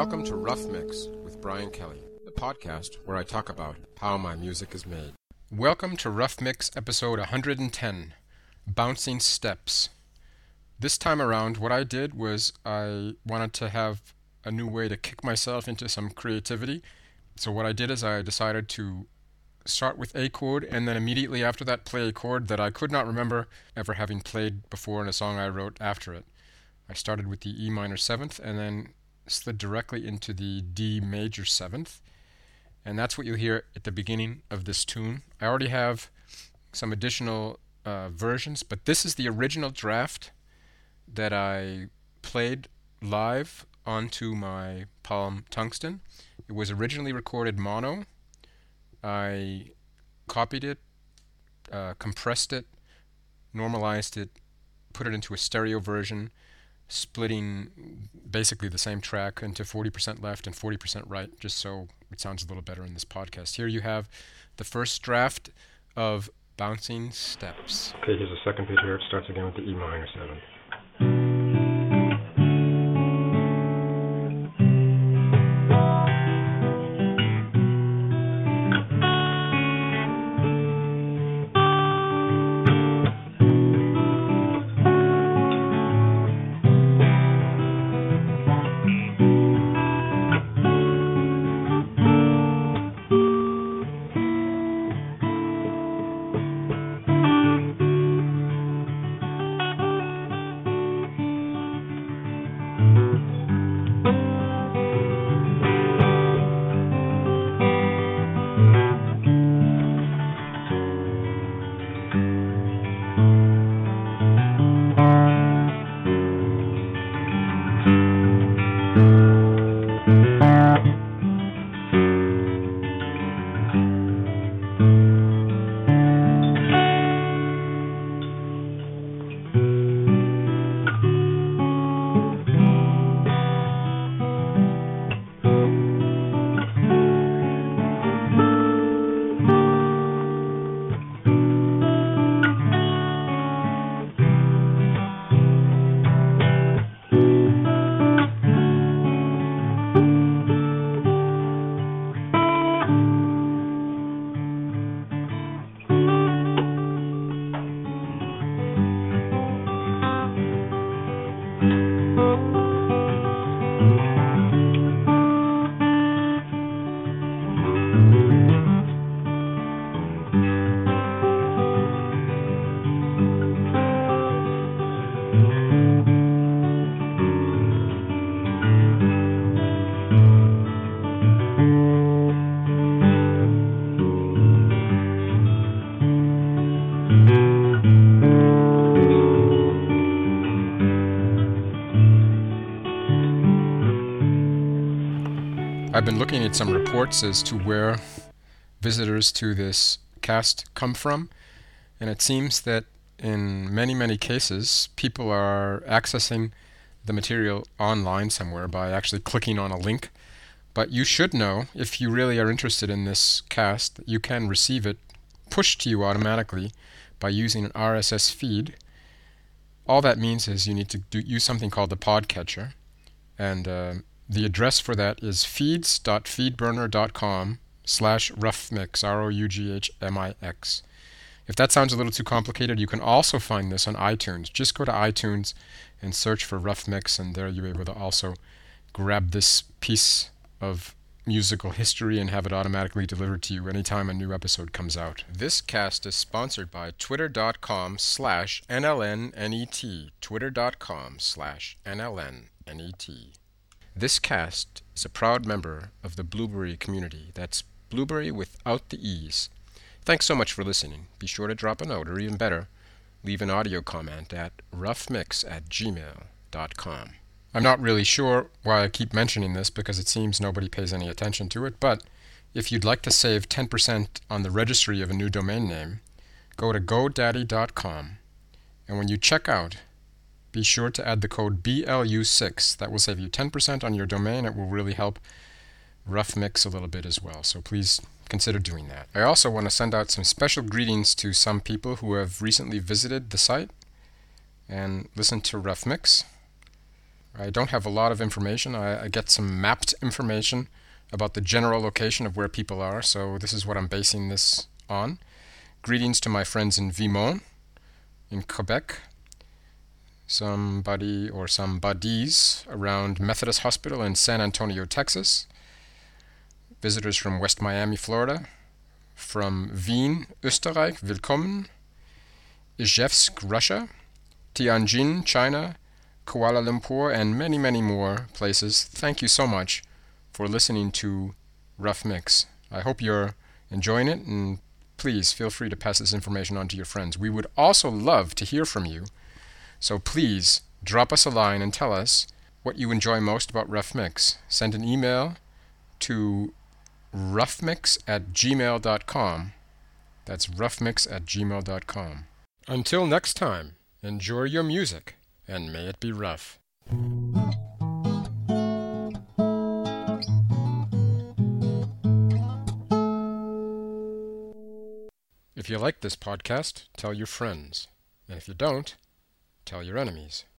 Welcome to Rough Mix with Brian Kelly, the podcast where I talk about how my music is made. Welcome to Rough Mix episode 110, Bouncing Steps. This time around, what I did was I wanted to have a new way to kick myself into some creativity. So what I did is I decided to start with a chord and then immediately after that play a chord that I could not remember ever having played before in a song I wrote after it. I started with the E minor 7th and then slid directly into the D major 7th, and that's what you'll hear at the beginning of this tune. I already have some additional versions, but this is the original draft that I played live onto my Palm Tungsten. It was originally recorded mono. I copied it, compressed it, normalized it, put it into a stereo version, splitting basically the same track into 40% left and 40% right, just so it sounds a little better in this podcast. Here you have the first draft of Bouncing Steps. Okay, here's the second beat here. It starts again with the E minor 7th. I've been looking at some reports as to where visitors to this cast come from, and it seems that in many cases people are accessing the material online somewhere by actually clicking on a link. But you should know, if you really are interested in this cast, that you can receive it pushed to you automatically by using an RSS feed. All that means is you need to use something called the podcatcher, and the address for that is feeds.feedburner.com/roughmix, ROUGHMIX. If that sounds a little too complicated, you can also find this on iTunes. Just go to iTunes and search for Rough Mix, and there you'll be able to also grab this piece of musical history and have it automatically delivered to you anytime a new episode comes out. This cast is sponsored by twitter.com/NLNNET, twitter.com/NLNNET. This cast is a proud member of the Blueberry community. That's Blueberry without the E's. Thanks so much for listening. Be sure to drop a note, or even better, leave an audio comment at roughmix@gmail.com. I'm not really sure why I keep mentioning this because it seems nobody pays any attention to it, but if you'd like to save 10% on the registry of a new domain name, go to GoDaddy.com, and when you check out, be sure to add the code BLU6. That will save you 10% on your domain. It will really help Rough Mix a little bit as well, so please consider doing that. I also want to send out some special greetings to some people who have recently visited the site and listened to Rough Mix. I don't have a lot of information. I get some mapped information about the general location of where people are, so this is what I'm basing this on. Greetings to my friends in Vimont, in Quebec, somebody or some buddies around Methodist Hospital in San Antonio, Texas, visitors from West Miami, Florida, from Wien, Österreich, willkommen, Ijevsk, Russia, Tianjin, China, Kuala Lumpur, and many, many more places. Thank you so much for listening to Rough Mix. I hope you're enjoying it, and please feel free to pass this information on to your friends. We would also love to hear from you, so please drop us a line and tell us what you enjoy most about Rough Mix. Send an email to roughmix@gmail.com. That's roughmix@gmail.com. Until next time, enjoy your music, and may it be rough. If you like this podcast, tell your friends. And if you don't, tell your enemies.